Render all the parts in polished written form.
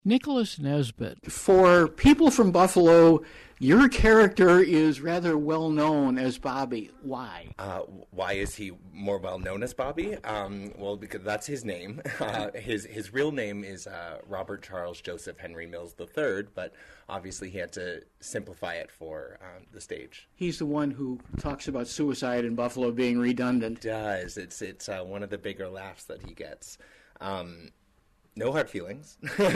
Nicholas Nesbitt. For people from Buffalo, your character is rather well known as Bobby. Why? Why is he more well known as Bobby? Well, because that's his name. His real name is Robert Charles Joseph Henry Mills III, but obviously he had to simplify it for the stage. He's the one who talks about suicide in Buffalo being redundant. It does. It's one of the bigger laughs that he gets. No hard feelings.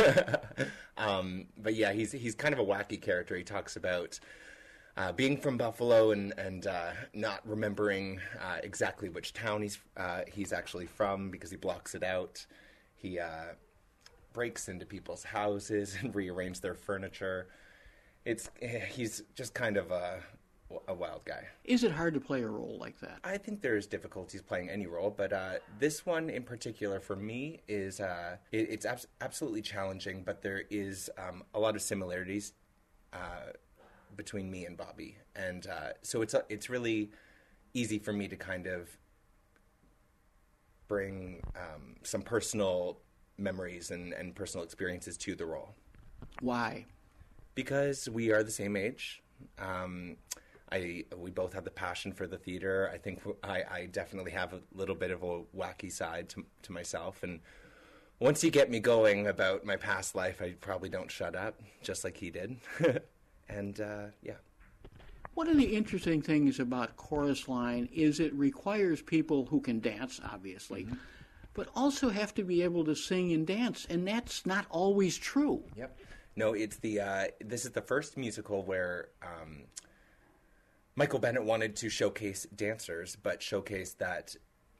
But yeah, he's kind of a wacky character. He talks about being from Buffalo and not remembering exactly which town he's actually from because he blocks it out. He breaks into people's houses and rearranges their furniture. He's just kind of a wild guy. Is it hard to play a role like that? I think there's difficulties playing any role, but this one in particular for me is it's absolutely challenging, but there is a lot of similarities between me and Bobby, and so it's really easy for me to kind of bring some personal memories and personal experiences to the role. Why? Because we are the same age. We both have the passion for the theater. I think I definitely have a little bit of a wacky side to myself. And once you get me going about my past life, I probably don't shut up, just like he did. And, yeah. One of the interesting things about Chorus Line is it requires people who can dance, obviously, but also have to be able to sing and dance, and that's not always true. Yep. No, it's this is the first musical where Michael Bennett wanted to showcase dancers, but showcase that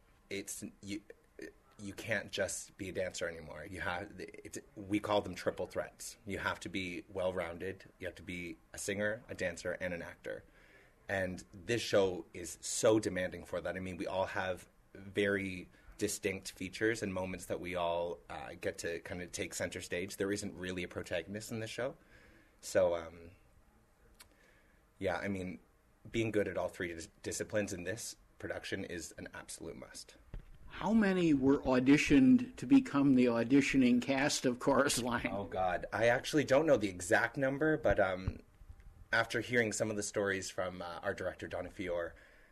you can't just be a dancer anymore. We call them triple threats. You have to be well-rounded. You have to be a singer, a dancer, and an actor. And this show is so demanding for that. I mean, we all have very distinct features and moments that we all get to kind of take center stage. There isn't really a protagonist in this show. So, yeah, I mean, being good at all three disciplines in this production is an absolute must. How many were auditioned to become the auditioning cast of Chorus Line? Oh, God. I actually don't know the exact number, but after hearing some of the stories from our director, Donna Fior,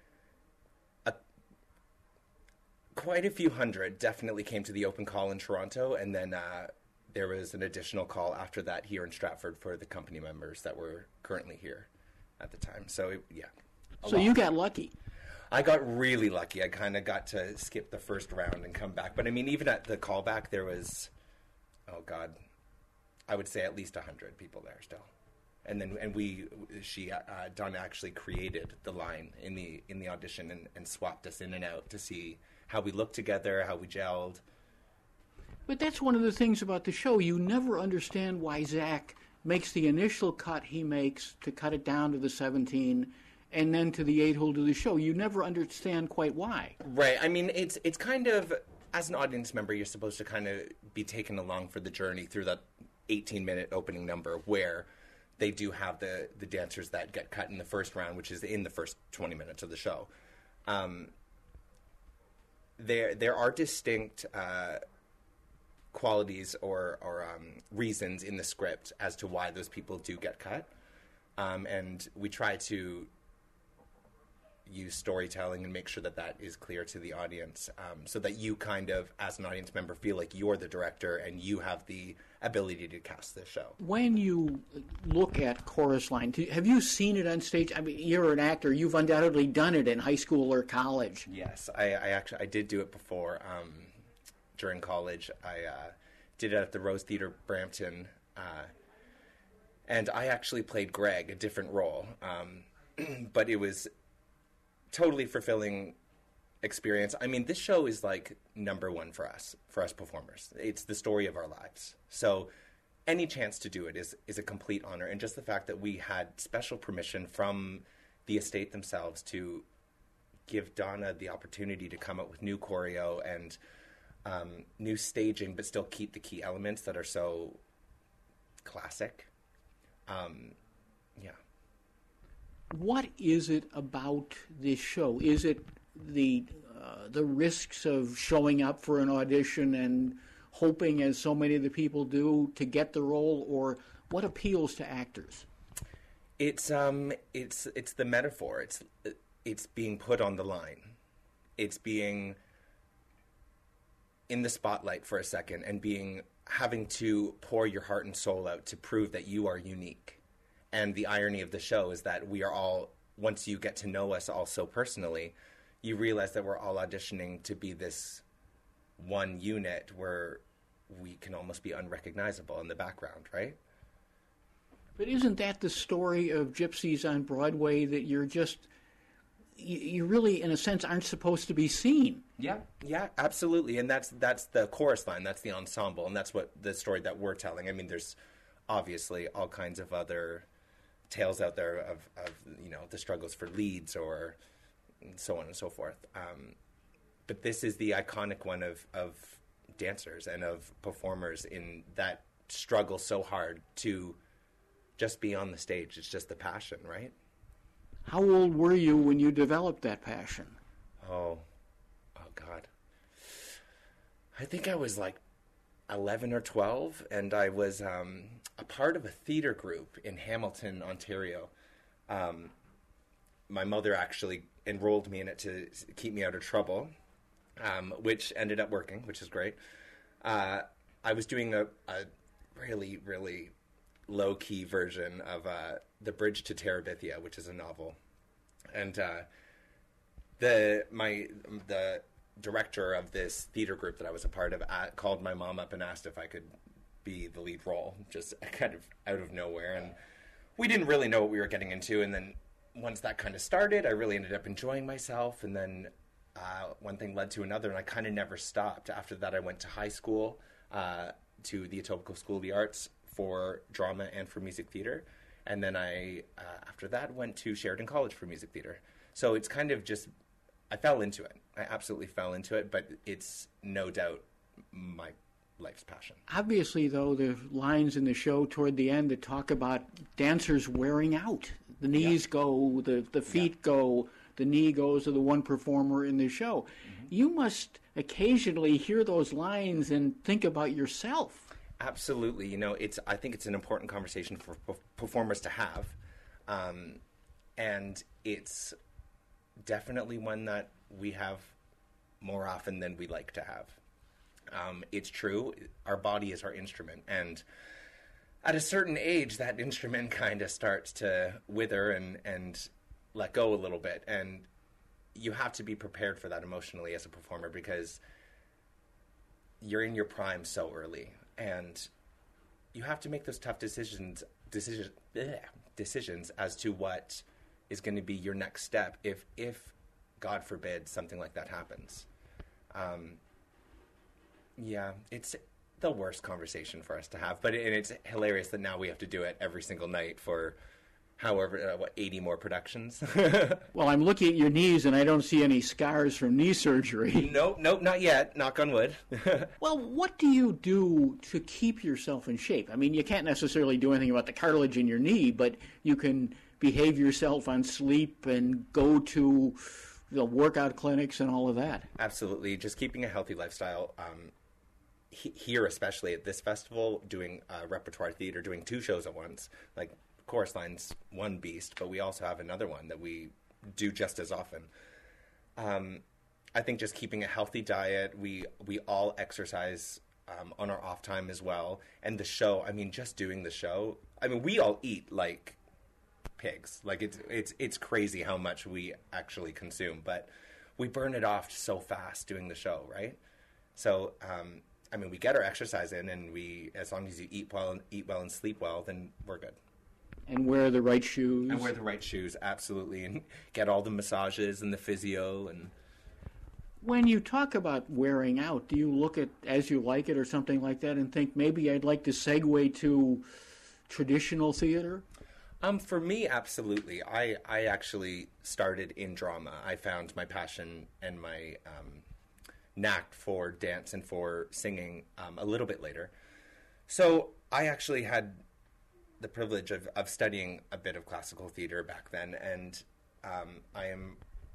quite a few hundred definitely came to the open call in Toronto, and then there was an additional call after that here in Stratford for the company members that were currently here at the time. So, yeah. So you got lucky. I got really lucky. I kind of got to skip the first round and come back. But, I mean, even at the callback, there was, oh, God, I would say at least 100 people there still. And then, Donna actually created the line in the audition and swapped us in and out to see how we looked together, how we gelled. But that's one of the things about the show. You never understand why Zach makes the initial cut he makes to cut it down to the 17 and then to the 8-hole to the show. You never understand quite why. Right. I mean, it's kind of, as an audience member, you're supposed to kind of be taken along for the journey through that 18-minute opening number where they do have the dancers that get cut in the first round, which is in the first 20 minutes of the show. There are distinct qualities or reasons in the script as to why those people do get cut. And we try to use storytelling and make sure that is clear to the audience, so that you kind of, as an audience member, feel like you're the director and you have the ability to cast this show. When you look at Chorus Line, have you seen it on stage? I mean, you're an actor. You've undoubtedly done it in high school or college. Yes, I did do it before. During college, I did it at the Rose Theatre Brampton, and I actually played Greg, a different role, but it was totally fulfilling experience. I mean, this show is like number one for us performers. It's the story of our lives. So any chance to do it is a complete honor. And just the fact that we had special permission from the estate themselves to give Donna the opportunity to come up with new choreo and new staging, but still keep the key elements that are so classic. Yeah. What is it about this show? Is it the risks of showing up for an audition and hoping, as so many of the people do, to get the role, or what appeals to actors? It's the metaphor. It's being put on the line. It's being in the spotlight for a second and having to pour your heart and soul out to prove that you are unique. And the irony of the show is that we are all, once you get to know us all so personally, you realize that we're all auditioning to be this one unit where we can almost be unrecognizable in the background, right? But isn't that the story of Gypsies on Broadway, that you really, in a sense, aren't supposed to be seen? Yeah, absolutely. And that's the chorus line, that's the ensemble, and that's what the story that we're telling. I mean, there's obviously all kinds of other tales out there of the struggles for leads or so on and so forth. But this is the iconic one of dancers and of performers in that struggle so hard to just be on the stage. It's just the passion, right? How old were you when you developed that passion? Oh God. I think I was like 11 or 12, and I was a part of a theater group in Hamilton, Ontario. My mother actually enrolled me in it to keep me out of trouble, which ended up working, which is great. I was doing a really, really low-key version of The Bridge to Terabithia, which is a novel. And the director of this theater group that I was a part of called my mom up and asked if I could be the lead role, just kind of out of nowhere. And we didn't really know what we were getting into. And then once that kind of started, I really ended up enjoying myself. And then one thing led to another, and I kind of never stopped. After that, I went to high school, to the Etobicoke School of the Arts for drama and for music theater. And then I, after that, went to Sheridan College for music theater. So it's kind of just, I fell into it. I absolutely fell into it, but it's no doubt my life's passion. Obviously, though, there are lines in the show toward the end that talk about dancers wearing out. The knees go, the feet go, the knee goes to the one performer in the show. Mm-hmm. You must occasionally hear those lines and think about yourself. Absolutely. I think it's an important conversation for performers to have. And it's definitely one that we have more often than we like to have. It's true. Our body is our instrument. And at a certain age, that instrument kind of starts to wither and let go a little bit. And you have to be prepared for that emotionally as a performer, because you're in your prime so early. And you have to make those tough decisions as to what is going to be your next step if God forbid something like that happens. It's the worst conversation for us to have, but it's hilarious that now we have to do it every single night for however 80 more productions. Well, I'm looking at your knees and I don't see any scars from knee surgery. Nope, not yet. Knock on wood. Well, what do you do to keep yourself in shape? I mean, you can't necessarily do anything about the cartilage in your knee, but you can behave yourself on sleep and go to the workout clinics and all of that. Absolutely. Just keeping a healthy lifestyle. Here, especially at this festival, doing repertoire theater, doing 2 shows at once, like Chorus Line's one beast, but we also have another one that we do just as often. I think just keeping a healthy diet, we all exercise on our off time as well. And the show, I mean, just doing the show, I mean, we all eat like pigs. Like it's crazy how much we actually consume, but we burn it off so fast doing the show, right? So, I mean, we get our exercise in, and as long as you eat well and sleep well, then we're good. And wear the right shoes. And wear the right shoes, absolutely. And get all the massages and the physio. And when you talk about wearing out, do you look at As You Like It or something like that and think, maybe I'd like to segue to traditional theater? For me, absolutely. I actually started in drama. I found my passion and my knack for dance and for singing a little bit later. So I actually had the privilege of studying a bit of classical theater back then, and I am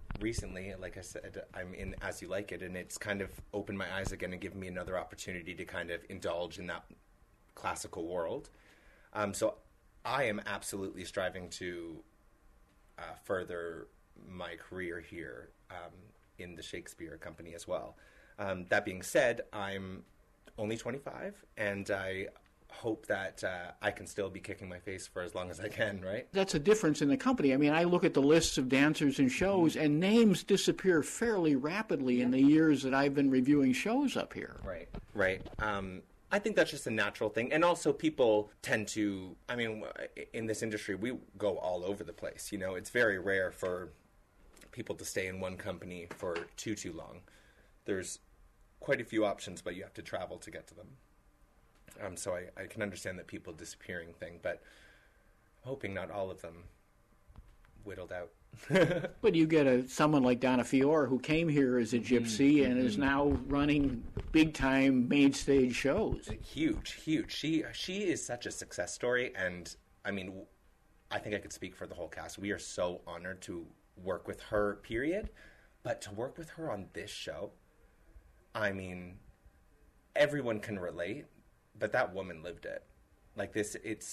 recently, like I said, I'm in As You Like It, and it's kind of opened my eyes again and given me another opportunity to kind of indulge in that classical world. So I am absolutely striving to further my career here in the Shakespeare Company as well. That being said, I'm only 25, and I hope that I can still be kicking my face for as long as I can, right? That's a difference in the company. I mean, I look at the lists of dancers and shows, and names disappear fairly rapidly in the years that I've been reviewing shows up here. Right, right. I think that's just a natural thing. And also people tend to, I mean, in this industry, we go all over the place. You know, it's very rare for people to stay in one company for too long. There's quite a few options, but you have to travel to get to them. So I can understand that people disappearing thing, but hoping not all of them whittled out. But you get someone like Donna Fior, who came here as a gypsy and is now running big-time main stage shows. Huge. She is such a success story, and I mean, I think I could speak for the whole cast. We are so honored to work with her, period. But to work with her on this show, I mean, everyone can relate, but that woman lived it. Like this,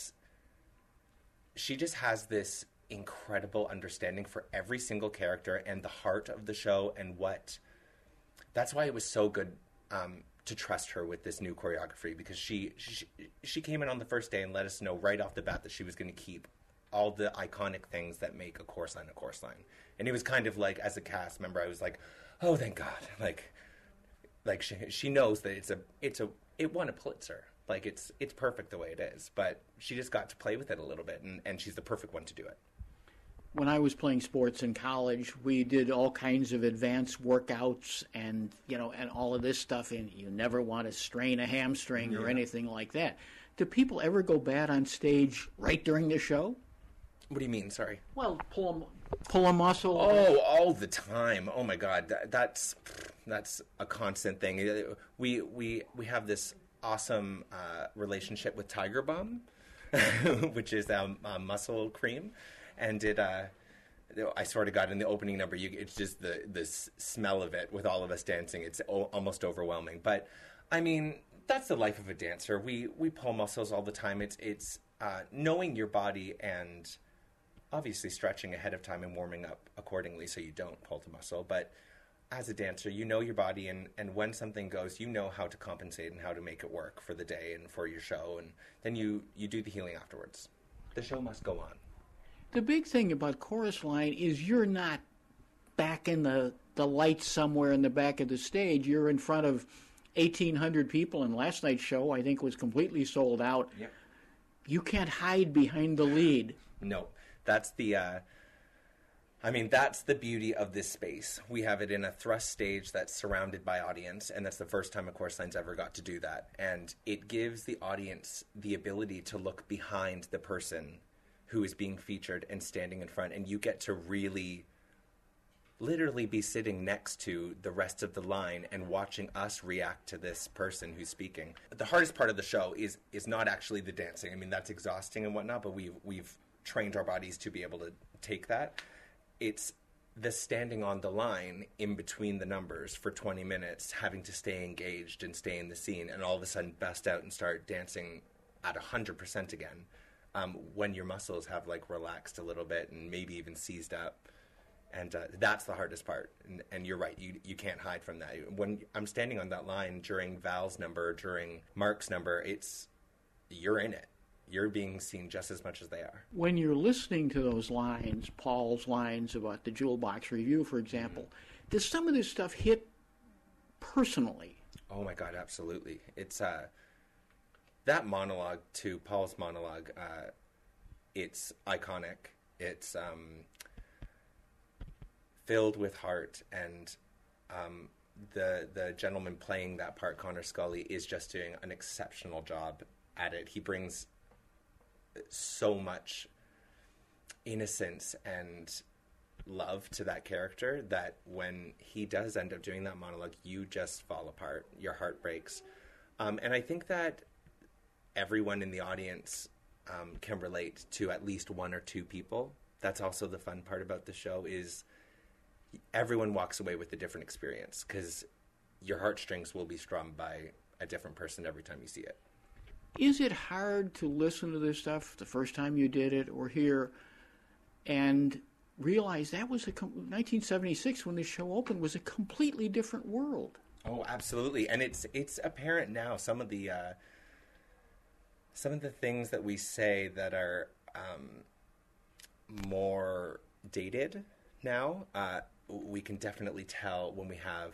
she just has this incredible understanding for every single character and the heart of the show, and that's why it was so good to trust her with this new choreography, because she came in on the first day and let us know right off the bat that she was going to keep all the iconic things that make a chorus line. And it was kind of like, as a cast member, I was like, oh, thank God. Like she knows that it won a Pulitzer. Like it's perfect the way it is, but she just got to play with it a little bit, and she's the perfect one to do it. When I was playing sports in college, we did all kinds of advanced workouts and all of this stuff, and you never want to strain a hamstring or anything like that. Do people ever go bad on stage right during the show? What do you mean? Sorry. Well, pull a muscle. Oh, all the time. Oh my God, that's a constant thing. We have this awesome relationship with Tiger Balm, which is muscle cream, and I swear to God, in the opening number, it's just the smell of it with all of us dancing. It's almost overwhelming. But I mean, that's the life of a dancer. We pull muscles all the time. It's knowing your body and obviously stretching ahead of time and warming up accordingly so you don't pull the muscle. But as a dancer, you know your body, and when something goes, you know how to compensate and how to make it work for the day and for your show, and then you do the healing afterwards. The show must go on. The big thing about chorus line is you're not back in the lights somewhere in the back of the stage. You're in front of 1,800 people, and last night's show, I think, was completely sold out. Yep. You can't hide behind the lead. No. That's that's the beauty of this space. We have it in a thrust stage that's surrounded by audience, and that's the first time a chorus line's ever got to do that. And it gives the audience the ability to look behind the person who is being featured and standing in front, and you get to really literally be sitting next to the rest of the line and watching us react to this person who's speaking. The hardest part of the show is not actually the dancing. I mean, that's exhausting and whatnot, but we've trained our bodies to be able to take that. It's the standing on the line in between the numbers for 20 minutes, having to stay engaged and stay in the scene, and all of a sudden bust out and start dancing at 100% again, when your muscles have relaxed a little bit and maybe even seized up. And that's the hardest part. And you're right, you can't hide from that. When I'm standing on that line during Val's number, during Mark's number, you're in it. You're being seen just as much as they are. When you're listening to those lines, Paul's lines about the Jewel Box Review, for example, does some of this stuff hit personally? Oh my God, absolutely. It's that monologue to Paul's monologue. It's iconic. It's filled with heart, and the gentleman playing that part, Connor Scully, is just doing an exceptional job at it. He brings so much innocence and love to that character that when he does end up doing that monologue, you just fall apart. Your heart breaks. And I think that everyone in the audience can relate to at least one or two people. That's also the fun part about the show is everyone walks away with a different experience because your heartstrings will be strummed by a different person every time you see it. Is it hard to listen to this stuff the first time you did it or hear and realize that was 1976 when this show opened was a completely different world? Oh, absolutely. And it's apparent now some of the things that we say that are more dated now, we can definitely tell when we have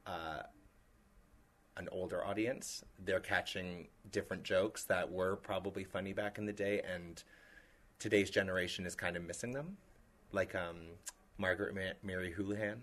an older audience. They're catching different jokes that were probably funny back in the day, and today's generation is kind of missing them. Like Margaret Mary Houlihan.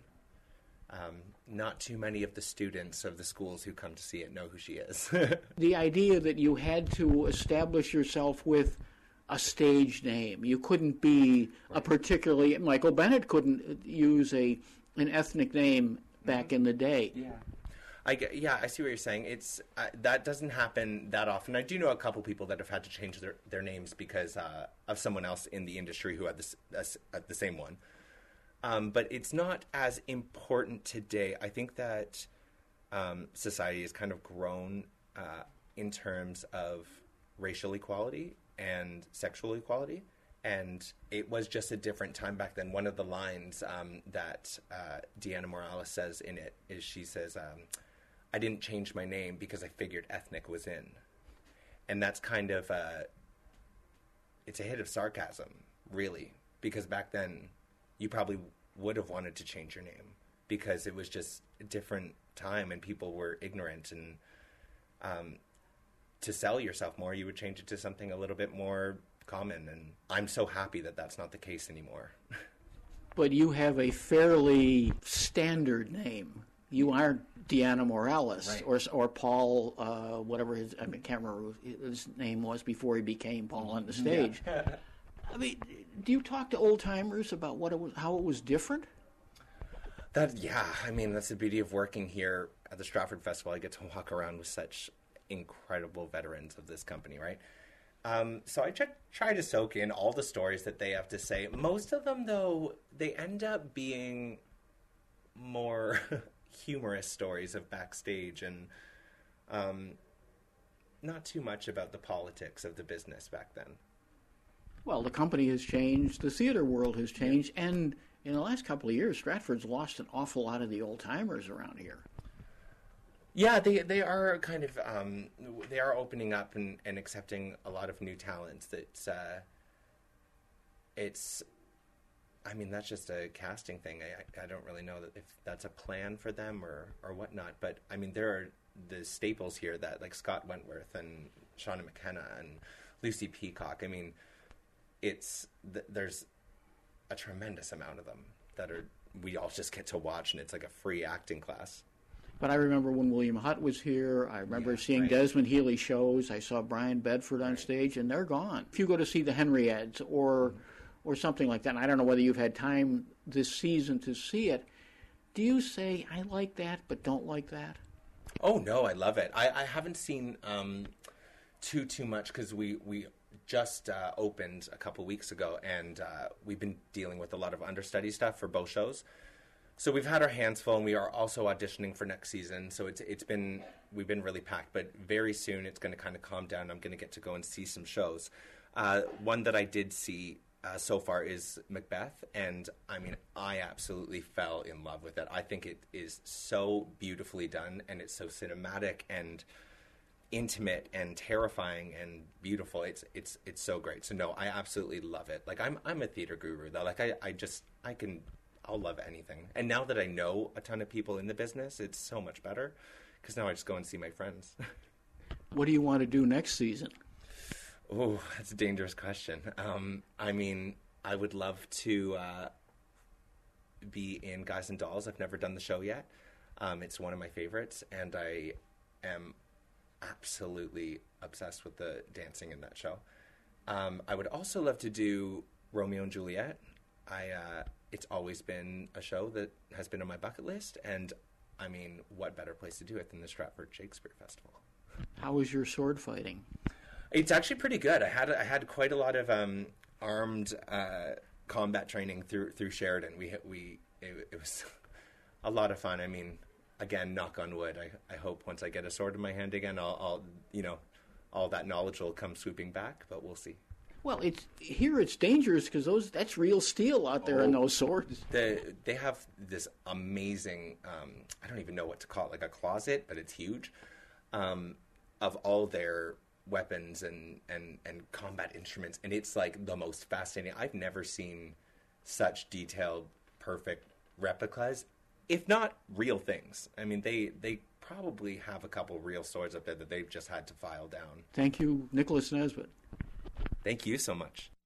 Not too many of the students of the schools who come to see it know who she is. The idea that you had to establish yourself with a stage name. You couldn't be a particularly... Michael Bennett couldn't use an ethnic name back in the day. Yeah. I see what you're saying. It's that doesn't happen that often. I do know a couple people that have had to change their names because of someone else in the industry who had the same one. But it's not as important today. I think that society has kind of grown in terms of racial equality and sexual equality. And it was just a different time back then. One of the lines that Deanna Morales says in it is she says, I didn't change my name because I figured ethnic was in. And that's kind of, it's a hit of sarcasm, really. Because back then, you probably would have wanted to change your name because it was just a different time and people were ignorant. And to sell yourself more, you would change it to something a little bit more common. And I'm so happy that that's not the case anymore. But you have a fairly standard name. You aren't Deanna Morales, right, or Paul, whatever I can't remember his name was before he became Paul on the stage. Yeah. I mean, do you talk to old timers about how it was different? That's the beauty of working here at the Stratford Festival. I get to walk around with such incredible veterans of this company, right? So I try to soak in all the stories that they have to say. Most of them, though, they end up being more humorous stories of backstage and not too much about the politics of the business back then. Well, the company has changed, the theater world has changed, and in the last couple of years, Stratford's lost an awful lot of the old-timers around here. Yeah, they are kind of, they are opening up and accepting a lot of new talents. That's just a casting thing. I don't really know if that's a plan for them or whatnot. But, there are the staples here that, like Scott Wentworth and Shauna McKenna and Lucy Peacock. There's a tremendous amount of them that we all just get to watch, and it's like a free acting class. But I remember when William Hutt was here, I remember seeing Desmond Healy shows, I saw Brian Bedford on stage, and they're gone. If you go to see the Henriettes or something like that, and I don't know whether you've had time this season to see it, do you say, I like that, but don't like that? Oh, no, I love it. I haven't seen too much because we just opened a couple weeks ago, and we've been dealing with a lot of understudy stuff for both shows. So we've had our hands full, and we are also auditioning for next season. So we've been really packed, but very soon it's going to kind of calm down. I'm going to get to go and see some shows. One that I did see so far is Macbeth, and I absolutely fell in love with it. I think it is so beautifully done, and it's so cinematic and intimate and terrifying and beautiful. It's so great. So no, I absolutely love it. Like I'm a theater guru though. Like I'll love anything. And now that I know a ton of people in the business, it's so much better because now I just go and see my friends. What do you want to do next season? Oh, that's a dangerous question. I would love to be in Guys and Dolls. I've never done the show yet. It's one of my favorites, and I am absolutely obsessed with the dancing in that show. I would also love to do Romeo and Juliet. It's always been a show that has been on my bucket list, and what better place to do it than the Stratford Shakespeare Festival? How was your sword fighting? It's actually pretty good. I had quite a lot of armed combat training through Sheridan. We it was a lot of fun. I mean, again, knock on wood. I hope once I get a sword in my hand again, I'll all that knowledge will come swooping back. But we'll see. Well, it's dangerous because that's real steel out there in those swords. They have this amazing, I don't even know what to call it, like a closet, but it's huge, of all their weapons and combat instruments, and it's like the most fascinating. I've never seen such detailed, perfect replicas, if not real things. I mean, they probably have a couple real swords up there that they've just had to file down. Thank you, Nicholas Nesbitt. Thank you so much.